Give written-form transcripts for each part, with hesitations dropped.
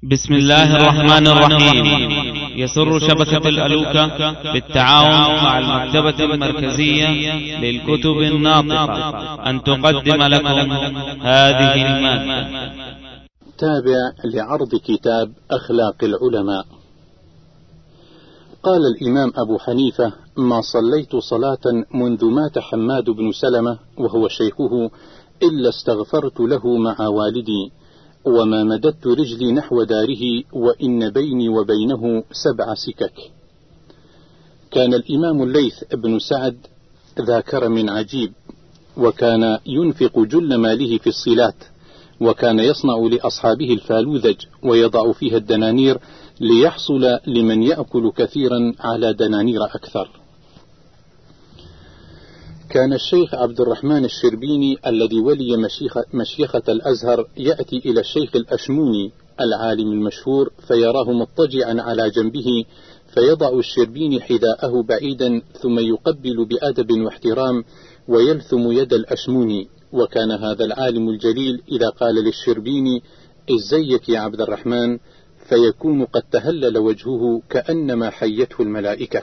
بسم الله الرحمن الرحيم. يسر شبكة الألوكة بالتعاون مع المكتبة المركزية للكتب الناطقة أن تقدم لكم هذه المادة. تابع لعرض كتاب أخلاق العلماء. قال الإمام أبو حنيفة: ما صليت صلاة منذ مات حماد بن سلمة وهو شيخه إلا استغفرت له مع والدي، وما مددت رجلي نحو داره وإن بيني وبينه 7 سكك. كان الإمام الليث بن سعد ذا كرم عجيب، وكان ينفق جل ماله في الصلات، وكان يصنع لأصحابه الفالوذج ويضع فيها الدنانير ليحصل لمن يأكل كثيرا على دنانير أكثر. كان الشيخ عبد الرحمن الشربيني الذي ولي مشيخة الأزهر يأتي إلى الشيخ الأشموني العالم المشهور فيراه مضطجعا على جنبه، فيضع الشربيني حذاءه بعيدا ثم يقبل بأدب واحترام ويلثم يد الأشموني. وكان هذا العالم الجليل إذا قال للشربيني: ازيك يا عبد الرحمن، فيكون قد تهلل وجهه كأنما حيته الملائكة.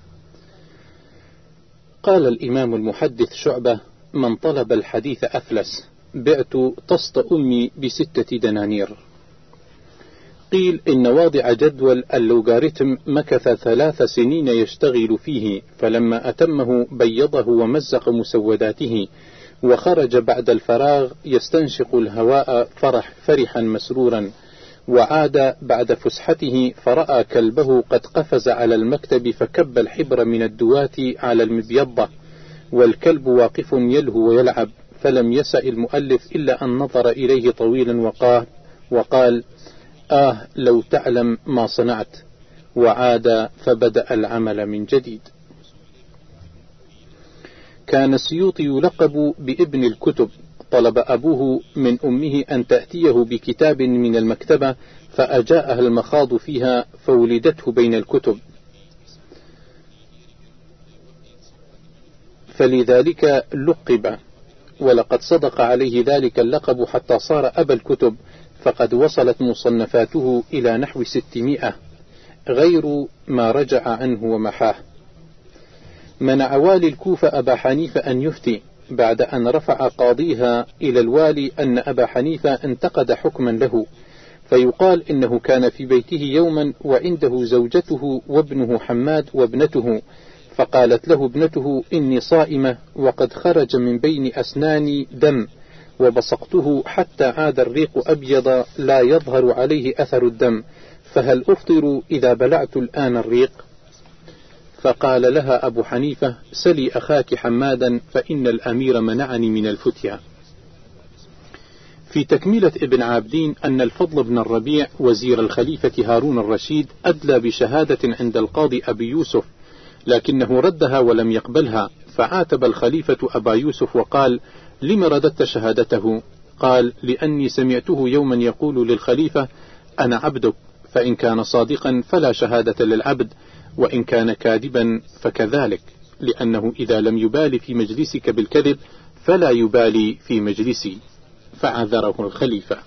قال الإمام المحدث شعبة: من طلب الحديث أفلس، بعت طست أمي ب6 دنانير. قيل إن واضع جدول اللوغاريتم مكث 3 سنين يشتغل فيه، فلما أتمه بيضه ومزق مسوداته، وخرج بعد الفراغ يستنشق الهواء فرحا مسرورا، وعاد بعد فسحته فرأى كلبه قد قفز على المكتب فكب الحبر من الدوات على المبيضة، والكلب واقف يلهو ويلعب، فلم يسأ المؤلف إلا أن نظر إليه طويلا وقال: لو تعلم ما صنعت، وعاد فبدأ العمل من جديد. كان السيوطي يلقب بابن الكتب. طلب أبوه من أمه أن تأتيه بكتاب من المكتبة، فأجاءها المخاض فيها فولدته بين الكتب، فلذلك لقب، ولقد صدق عليه ذلك اللقب حتى صار أبا الكتب، فقد وصلت مصنفاته إلى نحو 600 غير ما رجع عنه ومحاه. منع والي الكوفة أبا حنيفة أن يفتي بعد أن رفع قاضيها إلى الوالي أن أبا حنيفة انتقد حكما له، فيقال إنه كان في بيته يوما وعنده زوجته وابنه حماد وابنته، فقالت له ابنته: إني صائمة وقد خرج من بين أسناني دم، وبصقته حتى عاد الريق أبيض لا يظهر عليه أثر الدم، فهل أفطر إذا بلعت الآن الريق؟ فقال لها أبو حنيفة: سلي أخاك حمادا فإن الأمير منعني من الفتيا. في تكملة ابن عابدين أن الفضل بن الربيع وزير الخليفة هارون الرشيد أدلى بشهادة عند القاضي أبي يوسف، لكنه ردها ولم يقبلها، فعاتب الخليفة أبا يوسف وقال: لم رددت شهادته؟ قال: لأني سمعته يوما يقول للخليفة: أنا عبدك، فإن كان صادقا فلا شهادة للعبد، وإن كان كاذبا فكذلك، لأنه إذا لم يبالي في مجلسك بالكذب فلا يبالي في مجلسي، فعذره الخليفة.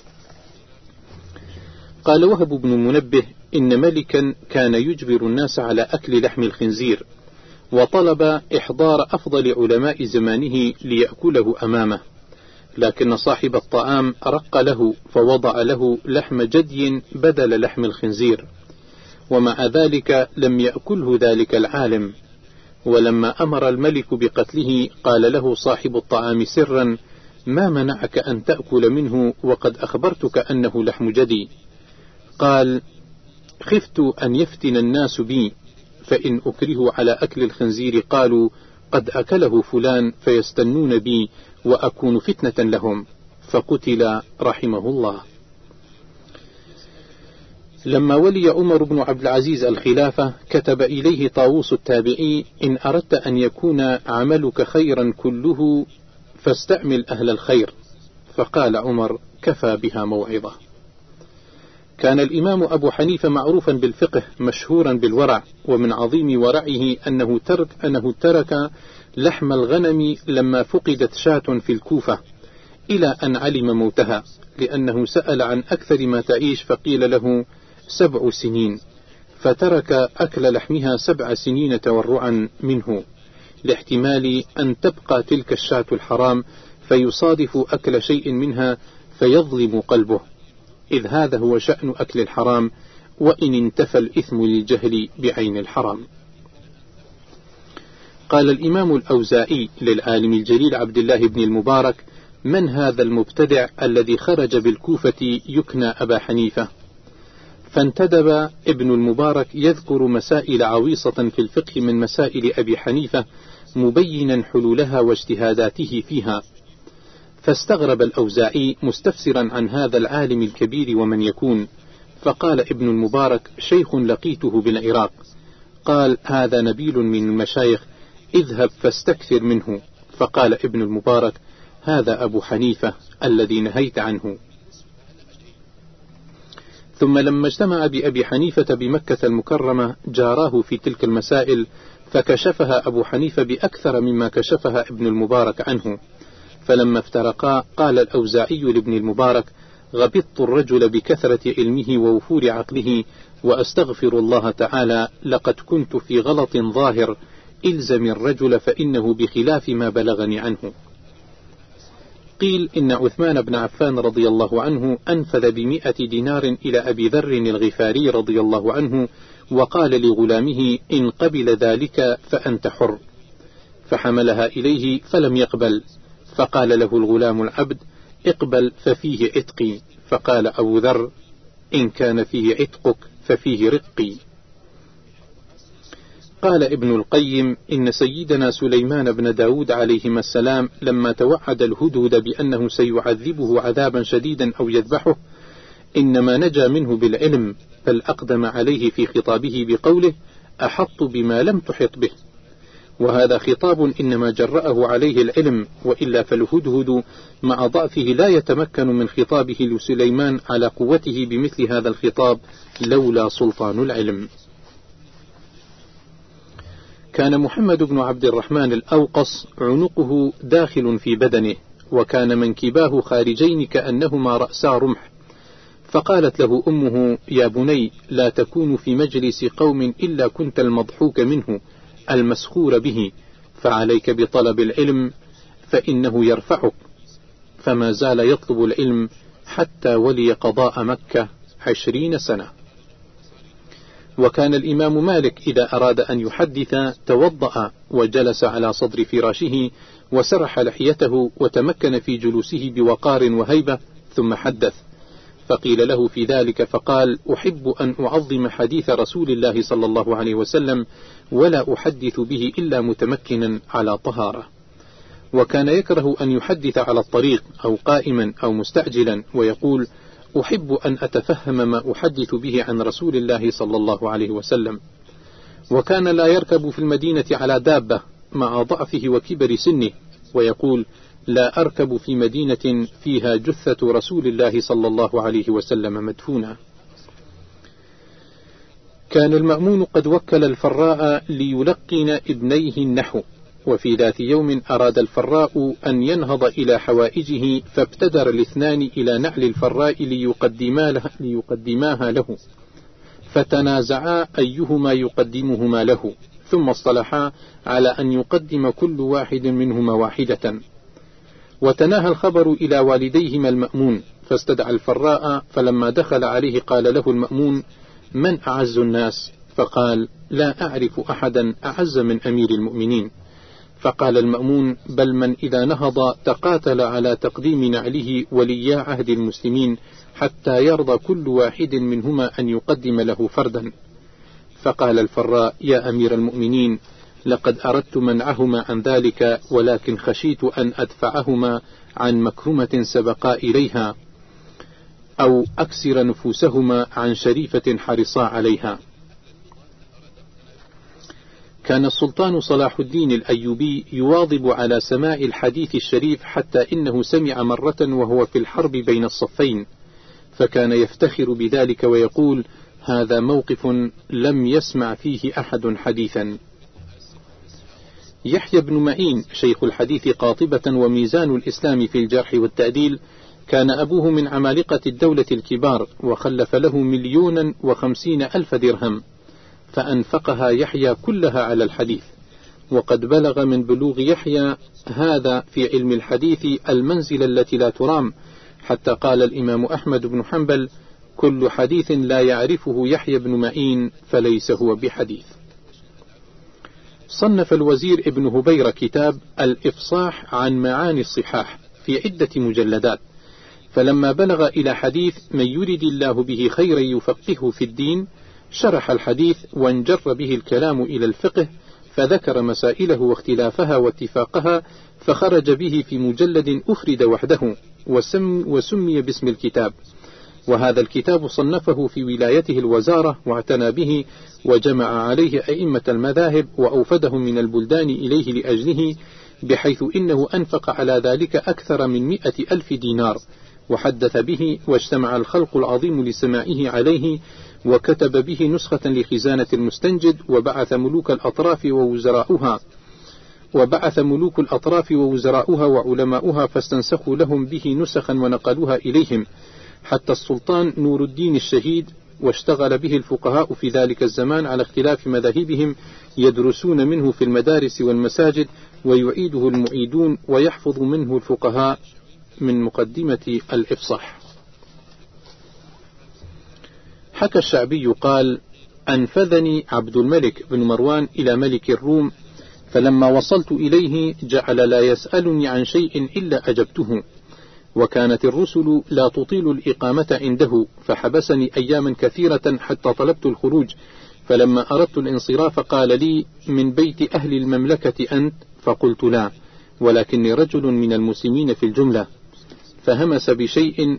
قال وهب بن منبه: إن ملكا كان يجبر الناس على أكل لحم الخنزير، وطلب إحضار أفضل علماء زمانه ليأكله أمامه، لكن صاحب الطعام رق له فوضع له لحم جدي بدل لحم الخنزير، ومع ذلك لم يأكله ذلك العالم. ولما أمر الملك بقتله قال له صاحب الطعام سرا: ما منعك أن تأكل منه وقد أخبرتك أنه لحم جدي؟ قال: خفت أن يفتن الناس بي، فإن أكره على أكل الخنزير قالوا قد أكله فلان فيستنون بي وأكون فتنة لهم، فقتل رحمه الله. لما ولي عمر بن عبد العزيز الخلافة كتب إليه طاووس التابعي: إن أردت أن يكون عملك خيرا كله فاستعمل أهل الخير، فقال عمر: كفى بها موعظة. كان الإمام أبو حنيفة معروفا بالفقه مشهورا بالورع، ومن عظيم ورعه أنه ترك لحم الغنم لما فقدت شاة في الكوفة إلى أن علم موتها، لأنه سأل عن أكثر ما تعيش فقيل له 7 سنين، فترك أكل لحمها 7 سنين تورعا منه، لاحتمال أن تبقى تلك الشاة الحرام فيصادف أكل شيء منها فيظلم قلبه، إذ هذا هو شأن أكل الحرام، وإن انتفى الإثم للجهل بعين الحرام. قال الإمام الأوزاعي للعالم الجليل عبد الله بن المبارك: من هذا المبتدع الذي خرج بالكوفة يكنى أبا حنيفة؟ فانتدب ابن المبارك يذكر مسائل عويصة في الفقه من مسائل أبي حنيفة، مبينا حلولها واجتهاداته فيها، فاستغرب الأوزاعي مستفسرا عن هذا العالم الكبير ومن يكون، فقال ابن المبارك: شيخ لقيته بالعراق. قال: هذا نبيل من المشايخ، اذهب فاستكثر منه. فقال ابن المبارك: هذا أبو حنيفة الذي نهيت عنه. ثم لما اجتمع بأبي حنيفة بمكة المكرمة جاراه في تلك المسائل، فكشفها أبو حنيفة بأكثر مما كشفها ابن المبارك عنه. فلما افترقا قال الأوزاعي لابن المبارك: غبطت الرجل بكثرة علمه ووفور عقله، وأستغفر الله تعالى، لقد كنت في غلط ظاهر، إلزم الرجل فإنه بخلاف ما بلغني عنه. قيل إن عثمان بن عفان رضي الله عنه أنفذ ب100 دينار إلى أبي ذر الغفاري رضي الله عنه، وقال لغلامه: إن قبل ذلك فأنت حر، فحملها إليه فلم يقبل، فقال له الغلام العبد: اقبل ففيه عتقي. فقال أبو ذر: إن كان فيه عتقك ففيه رقي. قال ابن القيم: إن سيدنا سليمان بن داود عليهما السلام لما توعد الهدهد بأنه سيعذبه عذابا شديدا أو يذبحه، إنما نجا منه بالعلم، بل أقدم عليه في خطابه بقوله: أحط بما لم تحط به. وهذا خطاب إنما جرأه عليه العلم، وإلا فالهدهد مع ضعفه لا يتمكن من خطابه لسليمان على قوته بمثل هذا الخطاب لولا سلطان العلم. كان محمد بن عبد الرحمن الأوقص عنقه داخل في بدنه، وكان منكباه خارجين كأنهما رأسا رمح، فقالت له أمه: يا بني، لا تكون في مجلس قوم إلا كنت المضحوك منه المسخور به، فعليك بطلب العلم فإنه يرفعك. فما زال يطلب العلم حتى ولي قضاء مكة 20 سنة. وكان الإمام مالك إذا أراد أن يحدث توضأ وجلس على صدر فراشه وسرح لحيته وتمكن في جلوسه بوقار وهيبة ثم حدث. فقيل له في ذلك فقال: أحب أن أعظم حديث رسول الله صلى الله عليه وسلم، ولا أحدث به إلا متمكنا على طهارة. وكان يكره أن يحدث على الطريق أو قائما أو مستعجلا، ويقول: أحب أن أتفهم ما أحدث به عن رسول الله صلى الله عليه وسلم. وكان لا يركب في المدينة على دابة مع ضعفه وكبر سنه، ويقول: لا أركب في مدينة فيها جثة رسول الله صلى الله عليه وسلم مدفونة. كان المأمون قد وكل الفراء ليلقن ابنيه النحو، وفي ذات يوم أراد الفراء أن ينهض إلى حوائجه، فابتدر الاثنان إلى نعل الفراء ليقدماها له، فتنازعا أيهما يقدمهما له، ثم اصطلحا على أن يقدم كل واحد منهما واحدة. وتناهى الخبر إلى والديهما المأمون، فاستدعى الفراء، فلما دخل عليه قال له المأمون: من أعز الناس؟ فقال: لا أعرف أحدا أعز من أمير المؤمنين. فقال المأمون: بل من إذا نهض تقاتل على تقديم نعله وليا عهد المسلمين، حتى يرضى كل واحد منهما أن يقدم له فردا. فقال الفراء: يا أمير المؤمنين، لقد أردت منعهما عن ذلك، ولكن خشيت أن أدفعهما عن مكرمة سبقا إليها، أو أكسر نفوسهما عن شريفة حرصا عليها. كان السلطان صلاح الدين الأيوبي يواظب على سماع الحديث الشريف، حتى إنه سمع مرة وهو في الحرب بين الصفين، فكان يفتخر بذلك ويقول: هذا موقف لم يسمع فيه أحد حديثا. يحيى بن معين شيخ الحديث قاطبة وميزان الإسلام في الجرح والتعديل، كان أبوه من عمالقة الدولة الكبار، وخلف له 1,050,000 درهم، فأنفقها يحيى كلها على الحديث. وقد بلغ من بلوغ يحيى هذا في علم الحديث المنزل التي لا ترام، حتى قال الإمام أحمد بن حنبل: كل حديث لا يعرفه يحيى بن معين فليس هو بحديث. صنف الوزير ابن هبيرة كتاب الإفصاح عن معاني الصحاح في عدة مجلدات، فلما بلغ إلى حديث من يرد الله به خيرا يفقهه في الدين شرح الحديث وانجر به الكلام إلى الفقه، فذكر مسائله واختلافها واتفاقها، فخرج به في مجلد أفرد وحده وسمي باسم الكتاب. وهذا الكتاب صنفه في ولايته الوزارة واعتنى به، وجمع عليه أئمة المذاهب وأوفدهم من البلدان إليه لأجله، بحيث إنه أنفق على ذلك أكثر من 100,000 دينار، وحدث به، واجتمع الخلق العظيم لسماعه عليه، وكتب به نسخة لخزانة المستنجد، وبعث ملوك الأطراف ووزراؤها وعلماؤها فاستنسخوا لهم به نسخا ونقلوها إليهم، حتى السلطان نور الدين الشهيد. واشتغل به الفقهاء في ذلك الزمان على اختلاف مذاهبهم، يدرسون منه في المدارس والمساجد، ويعيده المعيدون، ويحفظ منه الفقهاء، من مقدمة الإفصاح. حكى الشعبي قال: أنفذني عبد الملك بن مروان إلى ملك الروم، فلما وصلت إليه جعل لا يسألني عن شيء إلا أجبته، وكانت الرسل لا تطيل الإقامة عنده، فحبسني أياما كثيرة حتى طلبت الخروج، فلما أردت الانصراف قال لي: من بيت أهل المملكة أنت؟ فقلت: لا، ولكني رجل من المسلمين في الجملة. فهمس بشيء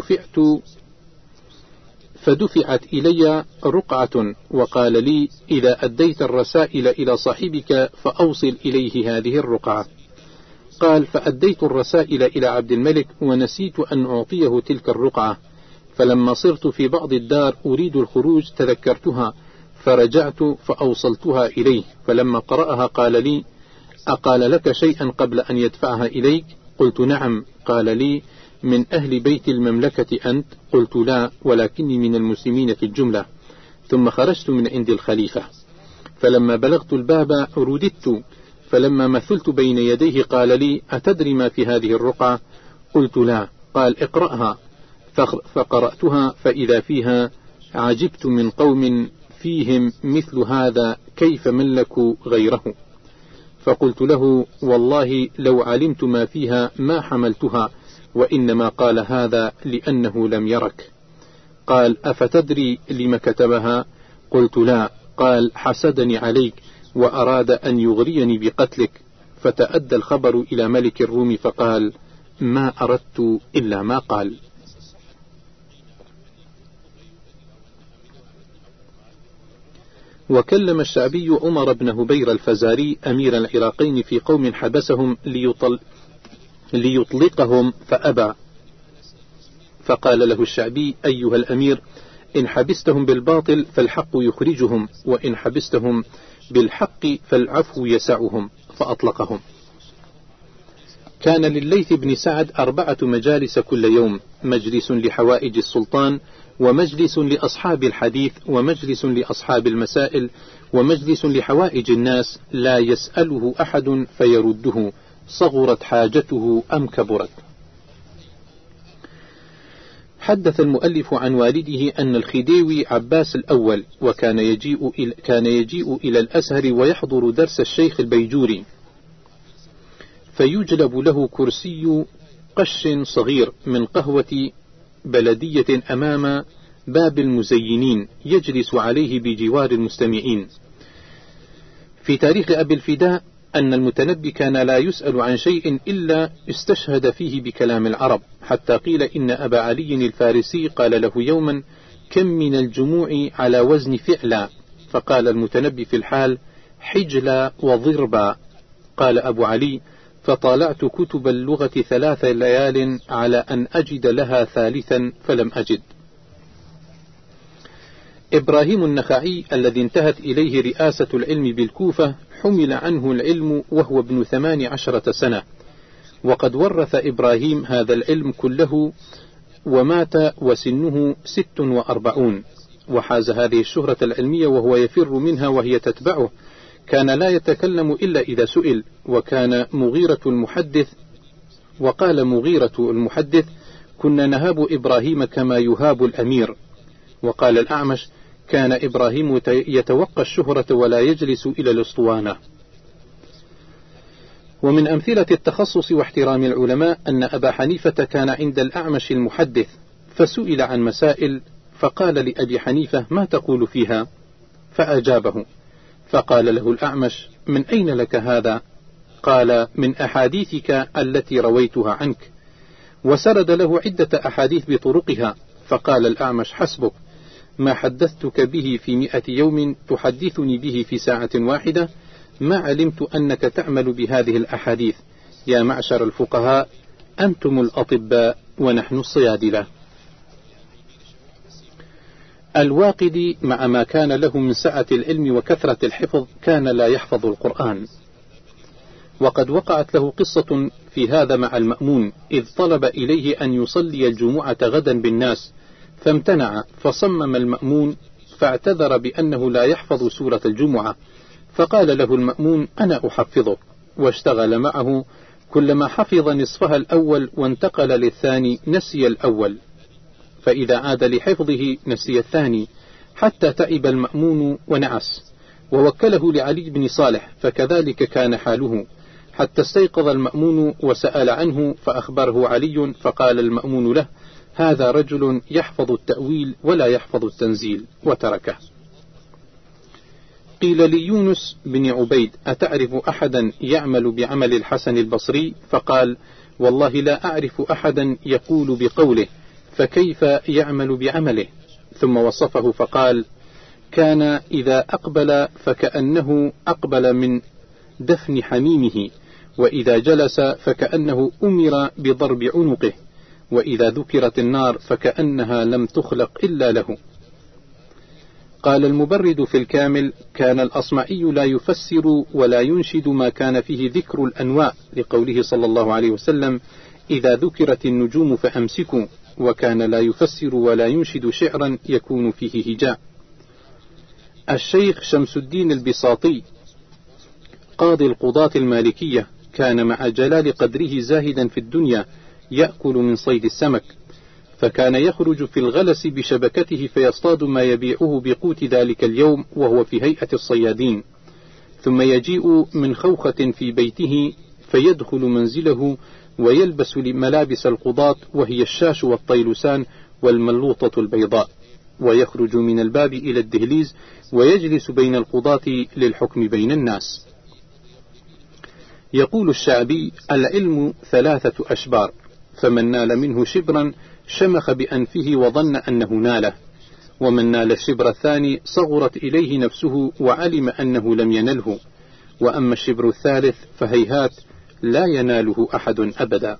فدفعت إلي رقعة، وقال لي: إذا أديت الرسائل إلى صاحبك فأوصل إليه هذه الرقعة. قال: فأديت الرسائل إلى عبد الملك، ونسيت أن أعطيه تلك الرقعة، فلما صرت في بعض الدار أريد الخروج تذكرتها، فرجعت فأوصلتها إليه، فلما قرأها قال لي: أقال لك شيئا قبل أن يدفعها إليك؟ قلت: نعم. قال لي: من أهل بيت المملكة أنت؟ قلت: لا، ولكني من المسلمين في الجملة. ثم خرجت من عند الخليفة، فلما بلغت الباب رددت، فلما مثلت بين يديه قال لي: أتدري ما في هذه الرقعة؟ قلت: لا. قال: اقرأها. فقرأتها، فإذا فيها: عجبت من قوم فيهم مثل هذا كيف ملكوا غيره. فقلت له: والله لو علمت ما فيها ما حملتها، وإنما قال هذا لأنه لم يرك. قال: أفتدري لم كتبها؟ قلت: لا. قال: حسدني عليك وأراد أن يغريني بقتلك. فتأدى الخبر إلى ملك الروم فقال: ما أردت إلا ما قال. وكلم الشعبي عمر بن هبير الفزاري أمير العراقين في قوم حبسهم ليطلقهم فأبى، فقال له الشعبي: أيها الأمير، إن حبستهم بالباطل فالحق يخرجهم، وإن حبستهم بالحق فالعفو يسعهم، فأطلقهم. كان لليث بن سعد 4 مجالس كل يوم: مجلس لحوائج السلطان، ومجلس لأصحاب الحديث، ومجلس لأصحاب المسائل، ومجلس لحوائج الناس، لا يسأله أحد فيرده، صغرت حاجته أم كبرت. حدث المؤلف عن والده أن الخديوي عباس الأول، وكان يجيء إلى الأزهر ويحضر درس الشيخ البيجوري، فيجلب له كرسي قش صغير من قهوة بلدية أمام باب المزينين، يجلس عليه بجوار المستمعين. في تاريخ أبي الفداء أن المتنبي كان لا يسأل عن شيء إلا استشهد فيه بكلام العرب، حتى قيل إن أبا علي الفارسي قال له يوما: كم من الجموع على وزن فعلا؟ فقال المتنبي في الحال: حجلا وضربا. قال أبو علي: فطالعت كتب اللغة 3 ليال على أن أجد لها ثالثا فلم أجد. إبراهيم النخعي الذي انتهت إليه رئاسة العلم بالكوفة حمل عنه العلم وهو ابن 18 سنة، وقد ورث إبراهيم هذا العلم كله، ومات وسنه 46، وحاز هذه الشهرة العلمية وهو يفر منها وهي تتبعه. كان لا يتكلم إلا إذا سئل. وكان وقال مغيرة المحدث: كنا نهاب إبراهيم كما يهاب الأمير. وقال الأعمش: كان إبراهيم يتوقى الشهرة ولا يجلس إلى الأسطوانة. ومن أمثلة التخصص واحترام العلماء أن أبا حنيفة كان عند الأعمش المحدث، فسئل عن مسائل، فقال لأبي حنيفة: ما تقول فيها؟ فأجابه، فقال له الأعمش: من أين لك هذا؟ قال: من أحاديثك التي رويتها عنك. وسرد له عدة أحاديث بطرقها. فقال الأعمش: حسبك، ما حدثتك به في 100 يوم تحدثني به في ساعة واحدة. ما علمت أنك تعمل بهذه الأحاديث. يا معشر الفقهاء، أنتم الأطباء ونحن الصيادلة. الواقدي مع ما كان له من سعة العلم وكثرة الحفظ كان لا يحفظ القرآن. وقد وقعت له قصة في هذا مع المأمون، إذ طلب إليه أن يصلي الجمعة غدا بالناس فامتنع، فصمم المأمون فاعتذر بأنه لا يحفظ سورة الجمعة، فقال له المأمون: أنا أحفظك. واشتغل معه، كلما حفظ نصفها الأول وانتقل للثاني نسي الأول، فإذا عاد لحفظه نسي الثاني، حتى تعب المأمون ونعس. ووكله لعلي بن صالح، فكذلك كان حاله، حتى استيقظ المأمون وسأل عنه، فأخبره علي، فقال المأمون له: هذا رجل يحفظ التأويل ولا يحفظ التنزيل، وتركه. قيل ليونس بن عبيد: أتعرف أحدا يعمل بعمل الحسن البصري؟ فقال: والله لا أعرف أحدا يقول بقوله، فكيف يعمل بعمله؟ ثم وصفه فقال: كان إذا أقبل فكأنه أقبل من دفن حميمه، وإذا جلس فكأنه أمر بضرب عنقه، وإذا ذكرت النار فكأنها لم تخلق إلا له. قال المبرد في الكامل: كان الأصمعي لا يفسر ولا ينشد ما كان فيه ذكر الأنواء، لقوله صلى الله عليه وسلم: إذا ذكرت النجوم فأمسكوا. وكان لا يفسر ولا ينشد شعرا يكون فيه هجاء. الشيخ شمس الدين البساطي قاضي القضاة المالكية كان مع جلال قدره زاهدا في الدنيا، يأكل من صيد السمك، فكان يخرج في الغلس بشبكته فيصطاد ما يبيعه بقوت ذلك اليوم وهو في هيئة الصيادين، ثم يجيء من خوخة في بيته فيدخل منزله ويلبس ملابس القضاة، وهي الشاش والطيلسان والملوطة البيضاء، ويخرج من الباب إلى الدهليز ويجلس بين القضاة للحكم بين الناس. يقول الشعبي: العلم 3 أشبار، فمن نال منه شبرا شمخ بأنفه وظن أنه ناله، ومن نال الشبر الثاني صغرت إليه نفسه وعلم أنه لم ينله، وأما الشبر الثالث فهيهات لا يناله أحد أبدا.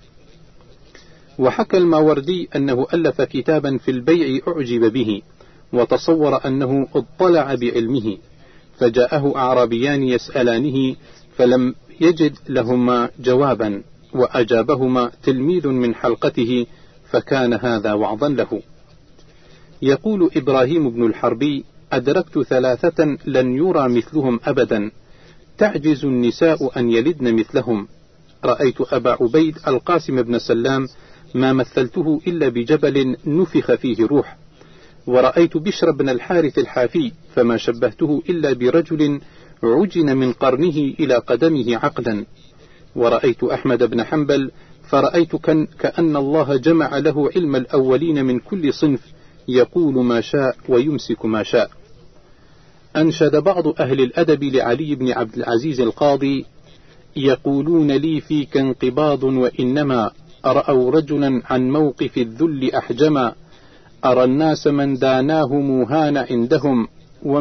وحكى الماوردي أنه ألف كتابا في البيع أعجب به، وتصور أنه اطلع بعلمه، فجاءه أعرابيان يسألانه فلم يجد لهما جوابا، وأجابهما تلميذ من حلقته، فكان هذا وعظا له. يقول إبراهيم بن الحربي: أدركت 3 لن يرى مثلهم أبدا، تعجز النساء أن يلدن مثلهم. رأيت أبا عبيد القاسم بن سلام ما مثلته إلا بجبل نفخ فيه روح، ورأيت بشر بن الحارث الحافي فما شبهته إلا برجل عجن من قرنه إلى قدمه عقلا، ورأيت أحمد بن حنبل فرأيت كأن الله جمع له علم الأولين من كل صنف، يقول ما شاء ويمسك ما شاء. أنشد بعض أهل الأدب لعلي بن عبد العزيز القاضي: يقولون لي فيك انقباض، وإنما رأوا رجلا عن موقف الذل أحجما، أرى الناس من داناه موهان عندهم،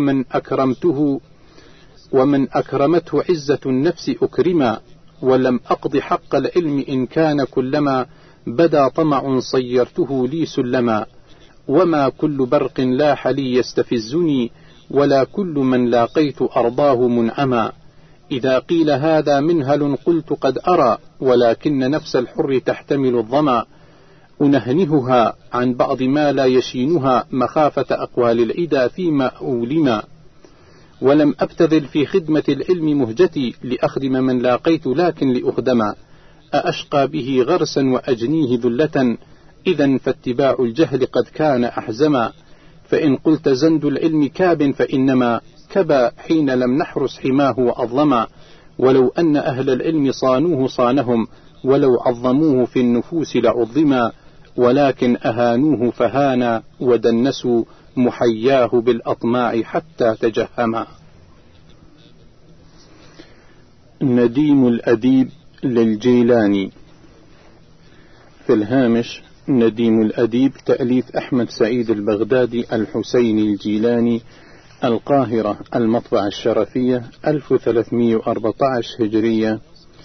ومن أكرمته عزة النفس أكرما، ولم أقض حق العلم إن كان كلما بدا طمع صيرته لي سلما، وما كل برق لاح لي يستفزني، ولا كل من لاقيت أرضاه منعما، إذا قيل هذا منهل قلت قد أرى، ولكن نفس الحر تحتمل الظما، أنهنهها عن بعض ما لا يشينها مخافة أقوال العدا فيما أولما، ولم أبتذل في خدمة العلم مهجتي لأخدم من لاقيت لكن لأخدما، أأشقى به غرسا وأجنيه ذلة، إذا فاتباع الجهل قد كان أحزما، فإن قلت زند العلم كاب فإنما كبا حين لم نحرس حماه وأظلما، ولو أن أهل العلم صانوه صانهم، ولو عظموه في النفوس لعظما، ولكن أهانوه فهانا ودنسوا محياه بالأطماع حتى تجهما. نديم الأديب للجيلاني. في الهامش: نديم الأديب تأليف أحمد سعيد البغدادي الحسيني الجيلاني، القاهرة، المطبعة الشرفية، 1314 هجرية،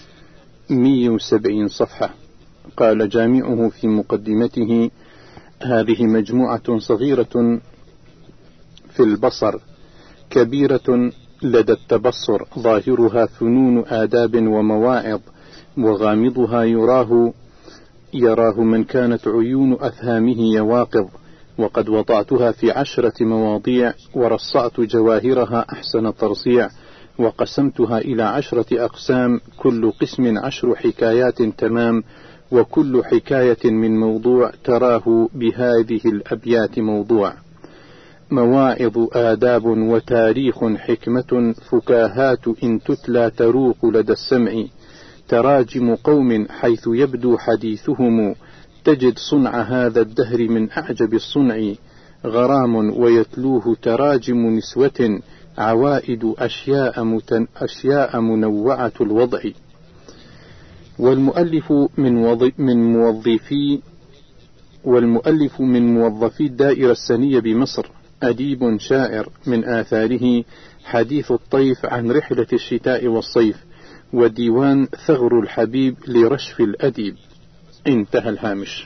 170 صفحة. قال جامعه في مقدمته: هذه مجموعة صغيرة في البصر، كبيرة لدى التبصر، ظاهرها فنون آداب ومواعظ، وغامضها يراه من كانت عيون أفهامه يواقظ، وقد وضعتها في 10 مواضيع، ورصعت جواهرها أحسن ترصيع، وقسمتها إلى 10 أقسام، كل قسم 10 حكايات تمام، وكل حكاية من موضوع تراه بهذه الأبيات موضوع: مواعظ آداب وتاريخ حكمة، فكاهات إن تتلى تروق لدى السمع، تراجم قوم حيث يبدو حديثهم، تجد صنع هذا الدهر من أعجب الصنع، غرام ويتلوه تراجم نسوة، عوائد أشياء منوعة الوضع. والمؤلف من موظفي الدائرة السنية بمصر، أديب شاعر، من آثاره حديث الطيف عن رحلة الشتاء والصيف، وديوان ثغر الحبيب لرشف الأديب. انتهى الهامش.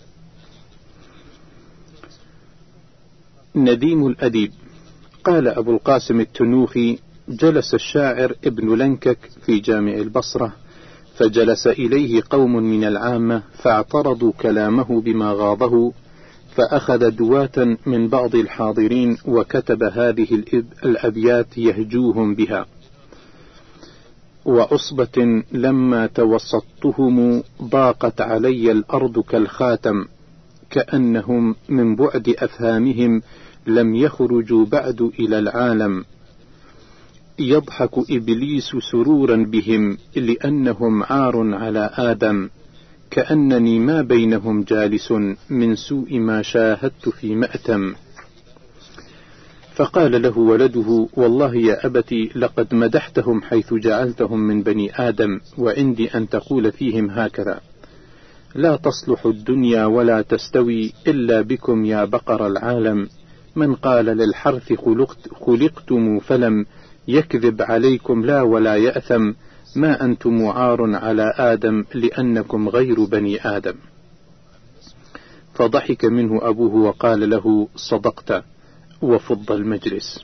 نديم الأديب. قال أبو القاسم التنوخي: جلس الشاعر ابن لنكك في جامع البصرة، فجلس إليه قوم من العامة، فاعترضوا كلامه بما غاضه، فأخذ دواة من بعض الحاضرين وكتب هذه الأبيات يهجوهم بها: وعصبة لما توسطتهم ضاقت علي الأرض كالخاتم، كأنهم من بعد أفهامهم لم يخرجوا بعد إلى العالم، يضحك إبليس سرورا بهم لأنهم عار على آدم، كأنني ما بينهم جالس من سوء ما شاهدت في مأتم. فقال له ولده: والله يا أبتي لقد مدحتهم حيث جعلتهم من بني آدم، وعندي أن تقول فيهم هكذا: لا تصلح الدنيا ولا تستوي إلا بكم يا بقر العالم، من قال للحرث خلقتم فلم يكذب عليكم لا ولا يأثم، ما أنتم عار على آدم لأنكم غير بني آدم. فضحك منه أبوه وقال له: صدقت، وفض المجلس.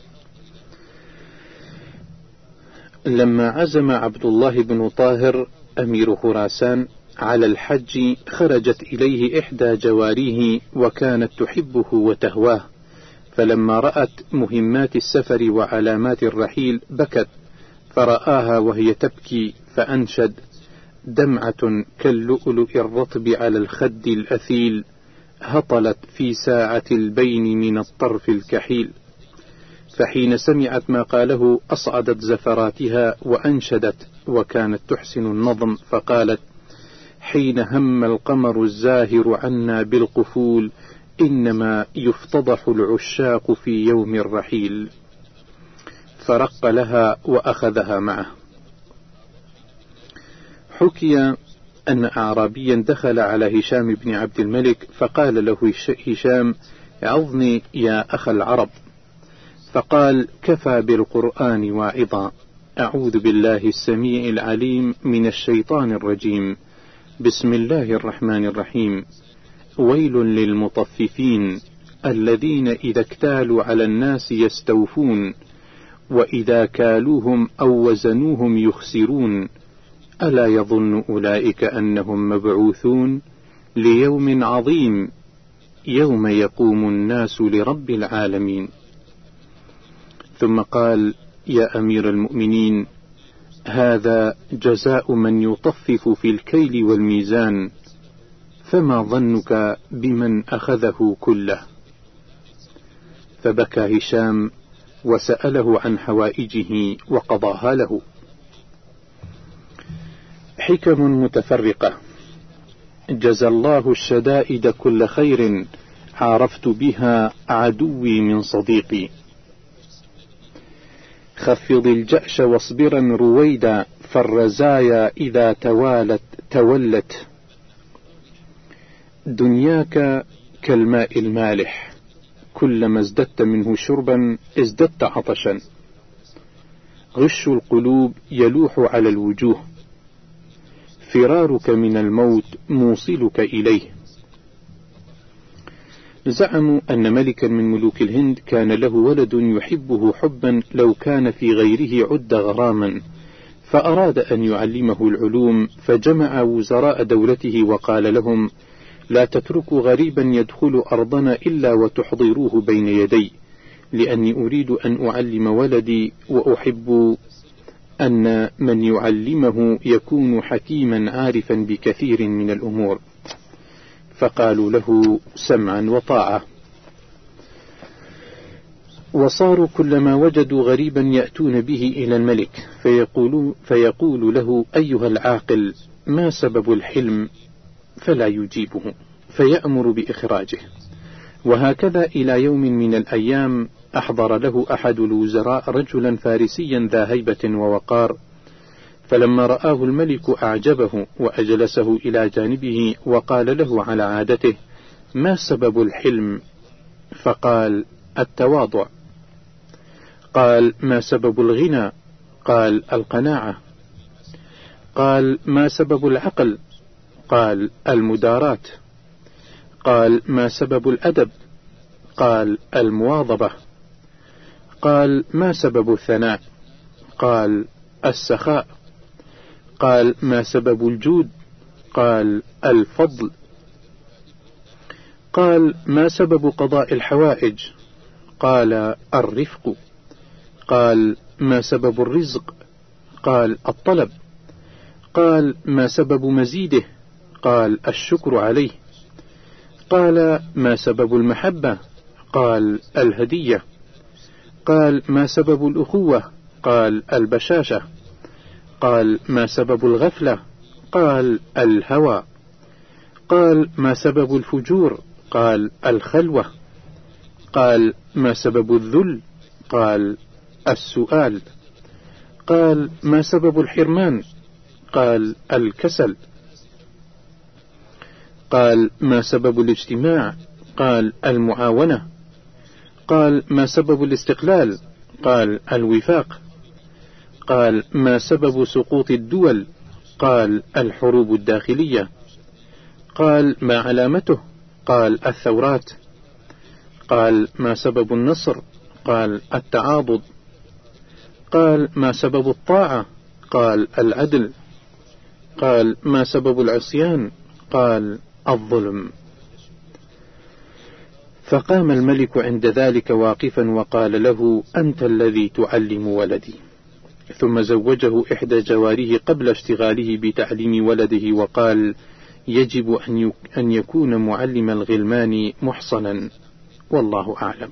لما عزم عبد الله بن طاهر أمير خراسان على الحج، خرجت إليه إحدى جواريه وكانت تحبه وتهواه، فلما رأت مهمات السفر وعلامات الرحيل بكت، فرآها وهي تبكي فأنشد: دمعة كاللؤلؤ الرطب على الخد الأثيل، هطلت في ساعة البين من الطرف الكحيل. فحين سمعت ما قاله أصعدت زفراتها وأنشدت، وكانت تحسن النظم، فقالت: حين هم القمر الزاهر عنا بالقفول، إنما يفتضح العشاق في يوم الرحيل. فرق لها وأخذها معه. حكي أن أعرابيا دخل على هشام بن عبد الملك، فقال له هشام: عظني يا أخ العرب. فقال: كفى بالقرآن واعظا، أعوذ بالله السميع العليم من الشيطان الرجيم، بسم الله الرحمن الرحيم، ويل للمطففين الذين إذا اكتالوا على الناس يستوفون، وإذا كالوهم أو وزنوهم يخسرون ألا يظن أولئك أنهم مبعوثون ليوم عظيم يوم يقوم الناس لرب العالمين. ثم قال: يا أمير المؤمنين، هذا جزاء من يطفف في الكيل والميزان، فما ظنك بمن أخذه كله؟ فبكى هشام وسأله عن حوائجه وقضاها له. حكم متفرقة. جزى الله الشدائد كل خير، عرفت بها عدوي من صديقي. خفض الجأش واصبرا رويدا، فالرزايا إذا تولت. دنياك كالماء المالح، كلما ازددت منه شربا ازددت عطشا. غش القلوب يلوح على الوجوه، فرارك من الموت موصلك إليه. زعموا أن ملكا من ملوك الهند كان له ولد يحبه حبا لو كان في غيره عد غراما، فأراد أن يعلمه العلوم، فجمع وزراء دولته وقال لهم: لا تتركوا غريبا يدخل أرضنا إلا وتحضروه بين يدي، لأني أريد أن أعلم ولدي، وأحب أن من يعلمه يكون حكيما عارفا بكثير من الأمور. فقالوا له: سمعا وطاعة. وصاروا كلما وجدوا غريبا يأتون به إلى الملك فيقول له: أيها العاقل، ما سبب الحلم؟ فلا يجيبه، فيأمر بإخراجه. وهكذا إلى يوم من الأيام أحضر له أحد الوزراء رجلا فارسيا ذا هيبة ووقار، فلما رآه الملك أعجبه وأجلسه إلى جانبه وقال له على عادته: ما سبب الحلم؟ فقال: التواضع. قال: ما سبب الغنى؟ قال: القناعة. قال: ما سبب العقل؟ قال: المداراة. قال: ما سبب الأدب؟ قال: المواظبة. قال: ما سبب الثناء؟ قال: السخاء. قال: ما سبب الجود؟ قال: الفضل. قال: ما سبب قضاء الحوائج؟ قال: الرفق. قال: ما سبب الرزق؟ قال: الطلب. قال: ما سبب مزيده؟ قال: الشكر عليه. قال: ما سبب المحبة؟ قال: الهدية. قال: ما سبب الأخوة؟ قال: البشاشة. قال: ما سبب الغفلة؟ قال: الهوى. قال: ما سبب الفجور؟ قال: الخلوة. قال: ما سبب الذل؟ قال: السؤال. قال: ما سبب الحرمان؟ قال: الكسل. قال: ما سبب الاجتماع؟ قال: المعاونة. قال: ما سبب الاستقلال؟ قال: الوفاق. قال: ما سبب سقوط الدول؟ قال: الحروب الداخلية. قال: ما علامته؟ قال: الثورات. قال: ما سبب النصر؟ قال: التعاضد. قال: ما سبب الطاعة؟ قال: العدل. قال: ما سبب العصيان؟ قال: الظلم. فقام الملك عند ذلك واقفا وقال له: أنت الذي تعلم ولدي. ثم زوجه إحدى جواريه قبل اشتغاله بتعليم ولده، وقال: يجب أن يكون معلم الغلمان محصنا، والله أعلم.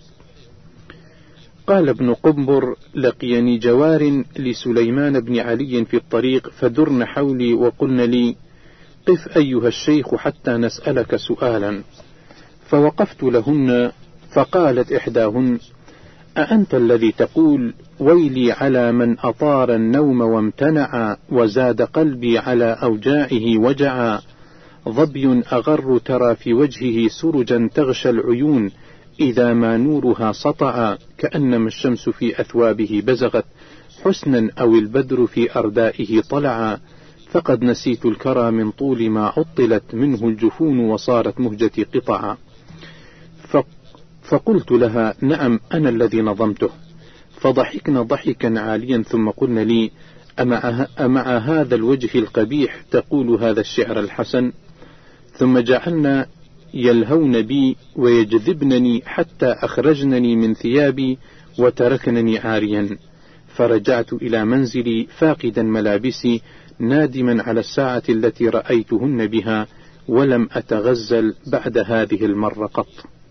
قال ابن قنبر: لقيني جوار لسليمان بن علي في الطريق، فدرن حولي وقلن لي: قف أيها الشيخ حتى نسألك سؤالا. فوقفت لهن، فقالت إحداهن: أأنت الذي تقول: ويلي على من أطار النوم وامتنع، وزاد قلبي على أوجاعه وجعا، ظبي أغر ترى في وجهه سرجا تغشى العيون، إذا ما نورها سطع، كأنما الشمس في أثوابه بزغت حسنا، أو البدر في أردائه طلعا، فقد نسيت الكرى من طول ما عطلت منه الجفون، وصارت مهجتي قطعا. فقلت لها: نعم، أنا الذي نظمته. فضحكنا ضحكا عاليا، ثم قلنا لي: أمع هذا الوجه القبيح تقول هذا الشعر الحسن؟ ثم جعلنا يلهون بي ويجذبنني حتى أخرجنني من ثيابي وتركنني عاريا، فرجعت إلى منزلي فاقدا ملابسي نادما على الساعة التي رأيتهن بها، ولم أتغزل بعد هذه المرة قط.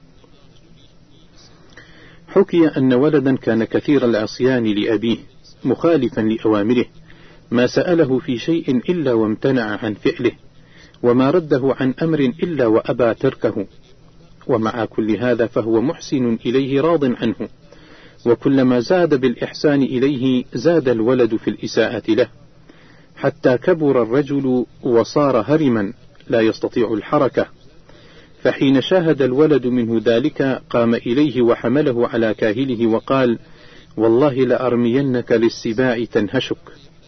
حكي أن ولدا كان كثير العصيان لأبيه مخالفا لأوامره، ما سأله في شيء إلا وامتنع عن فعله، وما رده عن أمر إلا وأبى تركه، ومع كل هذا فهو محسن إليه راض عنه، وكلما زاد بالإحسان إليه زاد الولد في الإساءة له، حتى كبر الرجل وصار هرما لا يستطيع الحركة. فحين شاهد الولد منه ذلك قام إليه وحمله على كاهله وقال: والله لأرمينك للسباع تنهشك،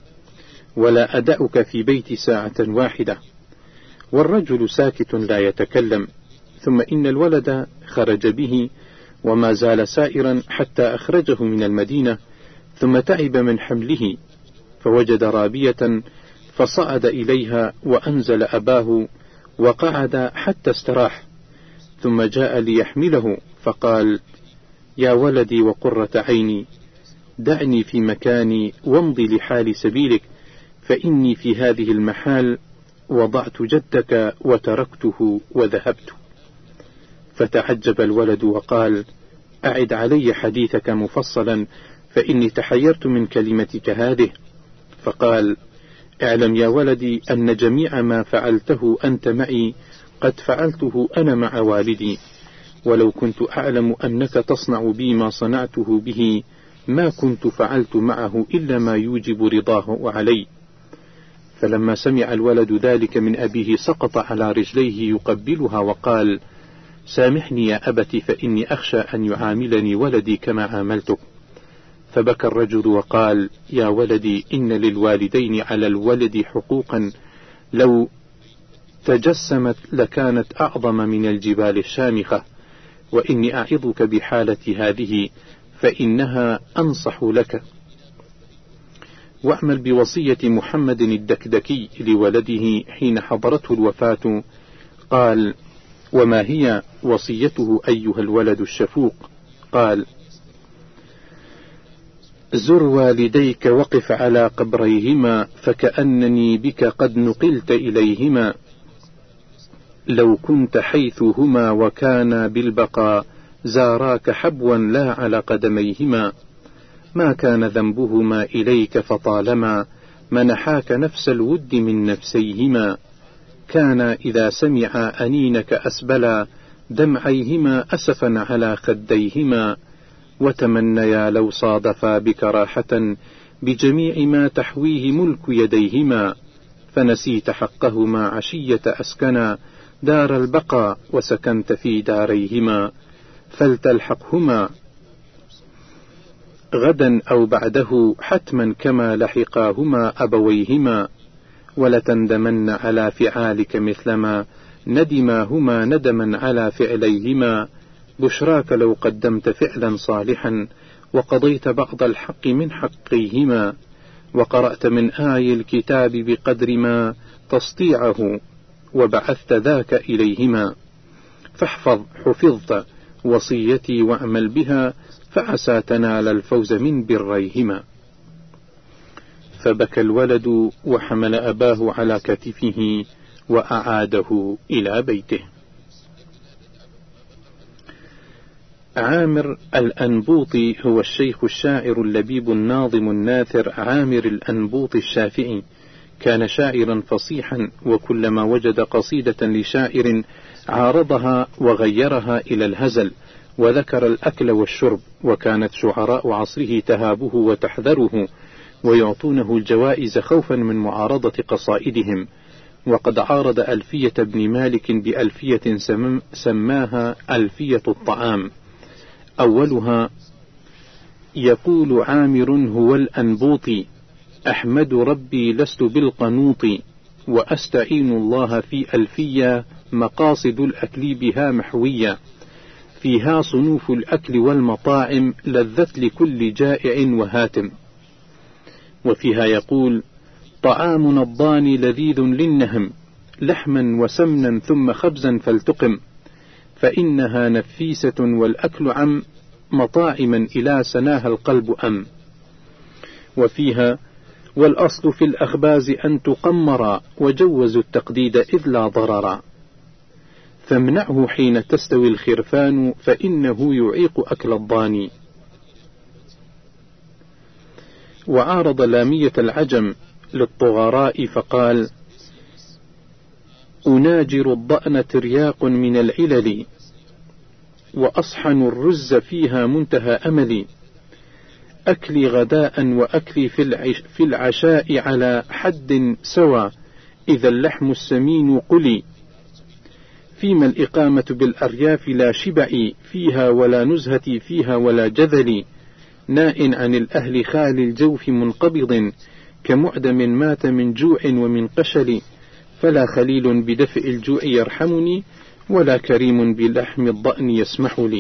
ولا أدعك في بيت ساعة واحدة. والرجل ساكت لا يتكلم. ثم إن الولد خرج به وما زال سائرا حتى أخرجه من المدينة، ثم تعب من حمله فوجد رابية فصعد إليها وأنزل أباه وقعد حتى استراح، ثم جاء ليحمله فقال: يا ولدي وقرة عيني، دعني في مكاني وامضي لحال سبيلك، فإني في هذه المحال وضعت جدك وتركته وذهبت. فتعجب الولد وقال: أعد علي حديثك مفصلا، فإني تحيرت من كلمتك هذه. فقال: اعلم يا ولدي أن جميع ما فعلته أنت معي قد فعلته أنا مع والدي، ولو كنت أعلم أنك تصنع بي ما صنعته به ما كنت فعلت معه إلا ما يوجب رضاه علي. فلما سمع الولد ذلك من أبيه سقط على رجليه يقبلها وقال: سامحني يا أبت، فإني أخشى أن يعاملني ولدي كما عاملتك. فبكى الرجل وقال: يا ولدي، إن للوالدين على الولد حقوقا لو تجسمت لكانت أعظم من الجبال الشامخة، وإني أعظك بحالة هذه فإنها أنصح لك، واعمل بوصية محمد الدكدكي لولده حين حضرته الوفاة. قال: وما هي وصيته أيها الولد الشفوق؟ قال: زر والديك وقف على قبريهما، فكأنني بك قد نقلت إليهما، لو كنت حيثهما وكانا بالبقاء زاراك حبوا لا على قدميهما، ما كان ذنبهما إليك فطالما منحاك نفس الود من نفسيهما، كان إذا سمعا أنينك أسبلا دمعيهما أسفا على خديهما، وتمنيا لو صادفا بك راحة بجميع ما تحويه ملك يديهما، فنسيت حقهما عشية أسكنا دار البقاء وسكنت في داريهما، فلتلحقهما غدا أو بعده حتما كما لحقاهما أبويهما، ولتندمن على فعالك مثلما ندماهما ندما على فعليهما، بشراك لو قدمت فعلا صالحا وقضيت بعض الحق من حقيهما، وقرأت من آي الكتاب بقدر ما تسطيعه وبعثت ذاك إليهما، فاحفظ حفظت وصيتي واعمل بها، فعسى تنال الفوز من بريهما. فبكى الولد وحمل أباه على كتفه وأعاده إلى بيته. عامر الأنبوطي هو الشيخ الشاعر اللبيب الناظم الناثر عامر الأنبوطي الشافعي، كان شاعرا فصيحا، وكلما وجد قصيدة لشاعر عارضها وغيرها إلى الهزل، وذكر الأكل والشرب، وكانت شعراء عصره تهابه وتحذره ويعطونه الجوائز خوفا من معارضة قصائدهم. وقد عارض ألفية ابن مالك بألفية سماها ألفية الطعام. أولها: يقول عامر هو الأنبوطي، أحمد ربي لست بالقنوط، وأستعين الله في ألفية مقاصد الأكل بها محوية، فيها صنوف الأكل والمطاعم لذت لكل جائع وهاتم. وفيها يقول: طعامنا الضاني لذيذ للنهم، لحما وسمنا ثم خبزا فالتقم، فإنها نفيسة والأكل عم، مطاعما إلى سناها القلب أم. وفيها: والأصل في الأخباز أن تقمر، وجوزوا التقديد إذ لا ضرر، فامنعه حين تستوي الخرفان، فإنه يعيق أكل الضاني. وعارض لامية العجم للطغراء فقال: أناجر الضأن ترياق من العلل، وأصحن الرز فيها منتهى أملي، أكلي غداء وأكلي في العشاء على حد سوى، إذا اللحم السمين قلي، فيما الإقامة بالأرياف لا شبعي فيها، ولا نزهتي فيها ولا جذلي، ناء عن الأهل خال الجوف منقبض، كمعدم مات من جوع ومن قشل، فلا خليل بدفء الجوع يرحمني، ولا كريم بلحم الضأن يسمح لي.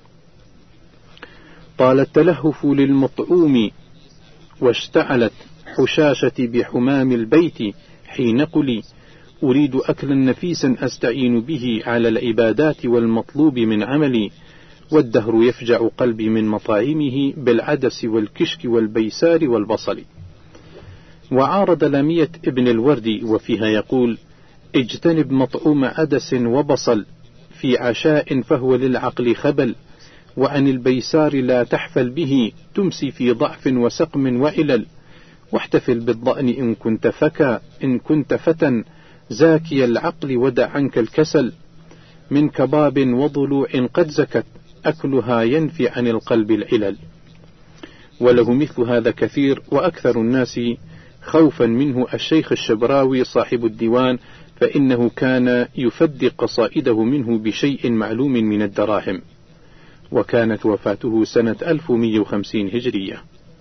طال التلهف للمطعوم، واشتعلت حشاشتي بحمام البيت، حين قلي أريد أكلا نفيسا أستعين به على العبادات والمطلوب من عملي، والدهر يفجع قلبي من مطاعمه بالعدس والكشك والبيسار والبصل. وعارض لامية ابن الوردي وفيها يقول: اجتنب مطعوم عدس وبصل في عشاء فهو للعقل خبل، وعن البيسار لا تحفل به، تمسي في ضعف وسقم وعلل، واحتفل بالضأن إن كنت فتى زاكي العقل، ودع عنك الكسل، من كباب وضلوع قد زكت، أكلها ينفي عن القلب العلل. وله مثل هذا كثير، وأكثر الناس خوفا منه الشيخ الشبراوي صاحب الديوان، فإنه كان يفدي قصائده منه بشيء معلوم من الدراهم. وكانت وفاته سنة 1150 هجرية.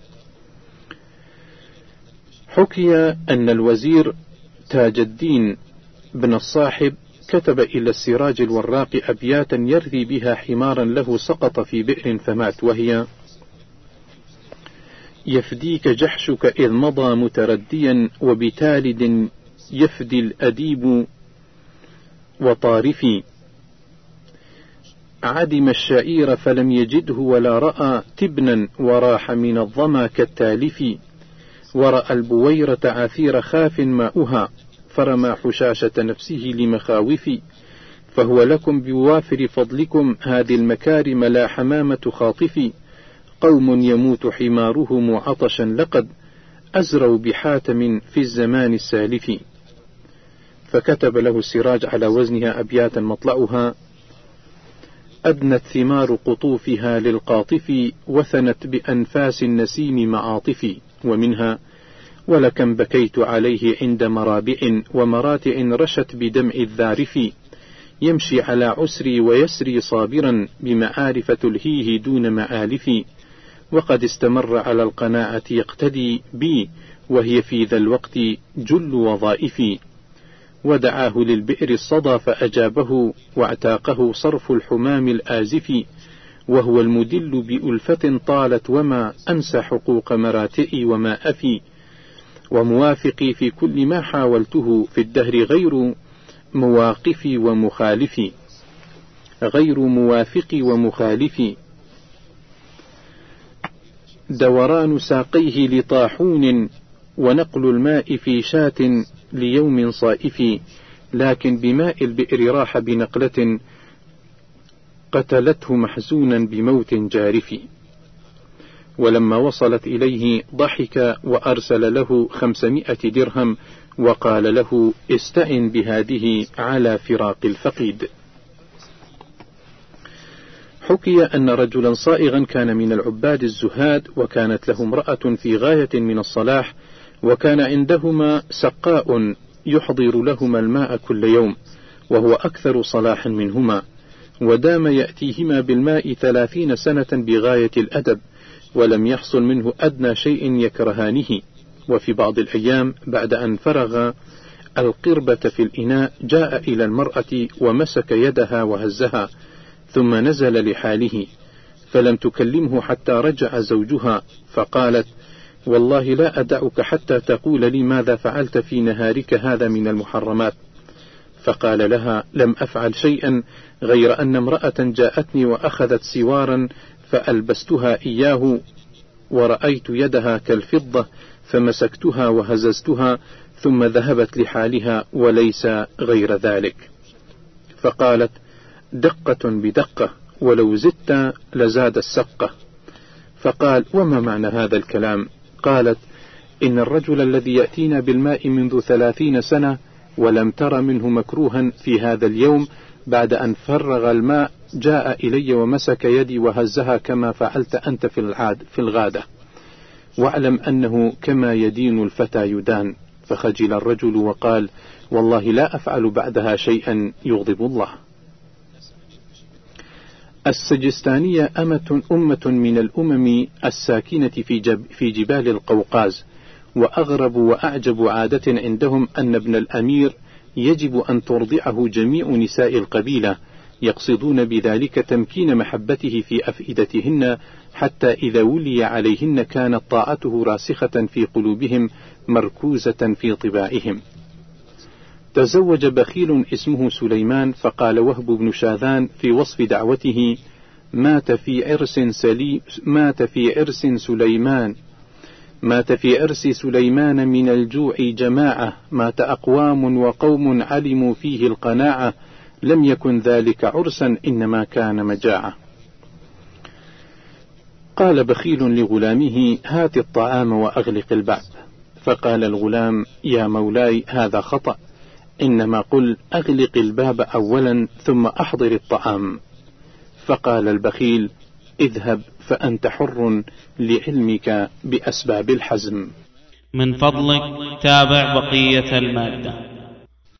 حكي أن الوزير تاج الدين بن الصاحب كتب إلى السراج الوراق أبياتا يرثي بها حمارا له سقط في بئر فمات، وهي: يفديك جحشك إذ مضى مترديا، وبتالد يفدي الأديب وطارفي، عدم الشعير فلم يجده ولا رأى تبنا، وراح من الظما كالتالف، ورأى البويرة عثير خاف ماؤها، فرمى حشاشة نفسه لمخاوف، فهو لكم بوافر فضلكم هذه المكارم لا حمامة خاطف، قوم يموت حمارهم عطشا لقد أزروا بحاتم في الزمان السالف. فكتب له السراج على وزنها أبياتا مطلعها: أدنت ثمار قطوفها للقاطف، وثنت بأنفاس النسيم معاطف، ومنها: ولكم بكيت عليه عند مرابع، ومراتع رشت بدمع الذارف، يمشي على عسري ويسري صابرا، بمعارف تلهيه دون مآلف، وقد استمر على القناعة يقتدي بي، وهي في ذا الوقت جل وظائفي، ودعاه للبئر الصدى فأجابه، واعتاقه صرف الحمام الآزف، وهو المدل بألفة طالت، وما أنسى حقوق مراتئي وما أفي، وموافقي في كل ما حاولته في الدهر غير مواقفي ومخالفي، غير موافقي ومخالفي، دوران ساقيه لطاحون، ونقل الماء في شاة ليوم صائف، لكن بماء البئر راح بنقلة، قتلته محزونا بموت جارف. ولما وصلت إليه ضحك، وأرسل له 500 درهم، وقال له: استعن بهذه على فراق الفقيد. حكي أن رجلا صائغا كان من العباد الزهاد، وكانت له امرأة في غاية من الصلاح، وكان عندهما سقاء يحضر لهما الماء كل يوم، وهو أكثر صلاحا منهما، ودام يأتيهما بالماء 30 سنة بغاية الأدب، ولم يحصل منه أدنى شيء يكرهانه. وفي بعض الأيام بعد أن فرغ القربة في الإناء، جاء إلى المرأة ومسك يدها وهزها، ثم نزل لحاله، فلم تكلمه حتى رجع زوجها، فقالت: والله لا أدعك حتى تقول لي ماذا فعلت في نهارك هذا من المحرمات. فقال لها: لم أفعل شيئا غير أن امرأة جاءتني وأخذت سوارا فألبستها إياه، ورأيت يدها كالفضة فمسكتها وهززتها، ثم ذهبت لحالها وليس غير ذلك. فقالت: دقة بدقة، ولو زدت لزاد السقة. فقال: وما معنى هذا الكلام؟ قالت: إن الرجل الذي يأتينا بالماء منذ 30 سنة ولم تر منه مكروها في هذا اليوم بعد أن فرغ الماء جاء إلي ومسك يدي وهزها كما فعلت أنت في الغادة، واعلم أنه كما يدين الفتى يدان. فخجل الرجل وقال: والله لا أفعل بعدها شيئا يغضب الله. السجستانية أمة من الأمم الساكنة في جبال القوقاز، وأغرب وأعجب عادة عندهم أن ابن الأمير يجب أن ترضعه جميع نساء القبيلة، يقصدون بذلك تمكين محبته في أفئدتهن، حتى إذا ولي عليهن كانت طاعته راسخة في قلوبهم مركوزة في طباعهم. تزوج بخيل اسمه سليمان، فقال وهب بن شاذان في وصف دعوته: مات في عرس سليمان من الجوع جماعة، مات أقوام وقوم علموا فيه القناعة، لم يكن ذلك عرسا إنما كان مجاعة. قال بخيل لغلامه: هات الطعام وأغلق الباب. فقال الغلام: يا مولاي هذا خطأ، إنما قل أغلق الباب أولا ثم أحضر الطعام. فقال البخيل: اذهب فأنت حر لعلمك بأسباب الحزم. من فضلك تابع بقية المادة.